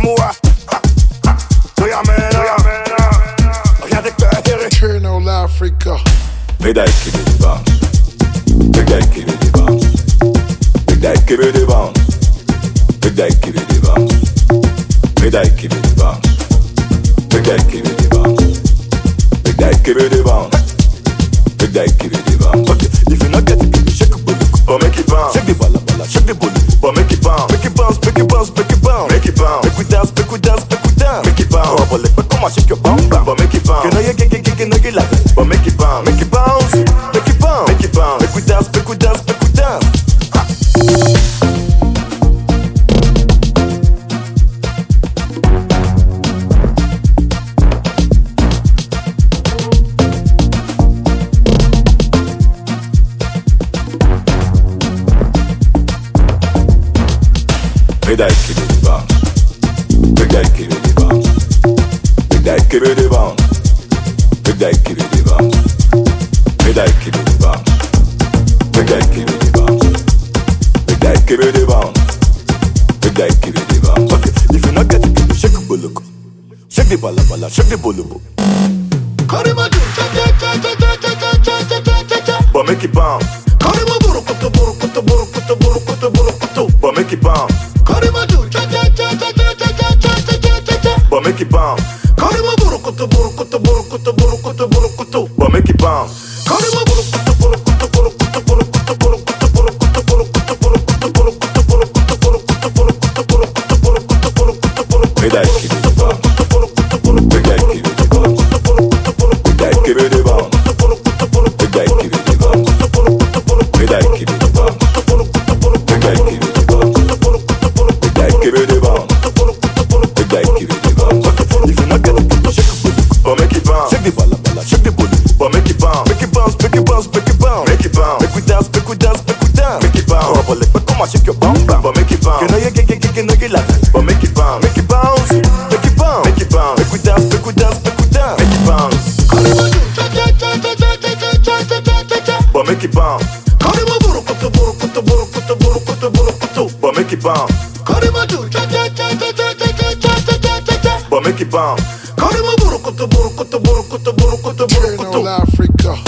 moi. Rien d'expérimenté. Eternal Africa. Big Daddy give me the bounce. Big Daddy give me the bounce. Big Daddy give me the bounce. Big Daddy give me the bounce. Big Daddy give me the bounce. Big Daddy give me the bounce. Big Daddy give me the bounce. Big Daddy give me the bounce. Okay, if you not get it, shake it, but make it bounce. Shake the balla, shake the bully, but make it bounce. Make it bounce, make it bounce, make it bounce. Make it bounce. Make we dance, make we dance, make we dance. Make it bounce. Oh, but come on, shake your bum bum, but make it bounce. Can I get like it, but make it bounce. Make it bounce, make it bounce, make it bounce. Make we dance, make we dance, make we dance. Big Daddy give me the bounce. Big Daddy give me the bounce. Big Daddy give me the bounce. Big Daddy give me the bounce. Big Daddy give me the bounce. Big Daddy give me the bounce. Big Daddy give me the bounce. Big Daddy give me the bounce. Okay, if you not get it, shake the buluku. Shake the balla, shake the bulubu. But make it bounce. But make it bounce. But make it bounce. But make it bounce. Big Daddy give me the bounce. Big Daddy give me the bounce. Big Daddy give me the bounce. Big Daddy give me the bounce. Big Daddy give me the bounce. Big Daddy give me the bounce. Big Daddy give me the bounce. Big Daddy give me the bounce. If you not get it, shake it, but make it bounce. Shake the balla, shake the bully, but make it bounce. Make it bounce, make it bounce, make it bounce. Make it bounce. Make we dance, make we dance, make we dance. Make it bounce. Oh, but come on, shake your bum bum, but make it bounce. Can I get like it, but make it bounce. Make it bounce, make it bounce, make it bounce. Make we dance, make we dance, make we dance. Make it bounce. But make it bounce. But make it bounce. But make it bounce. Eternal Africa.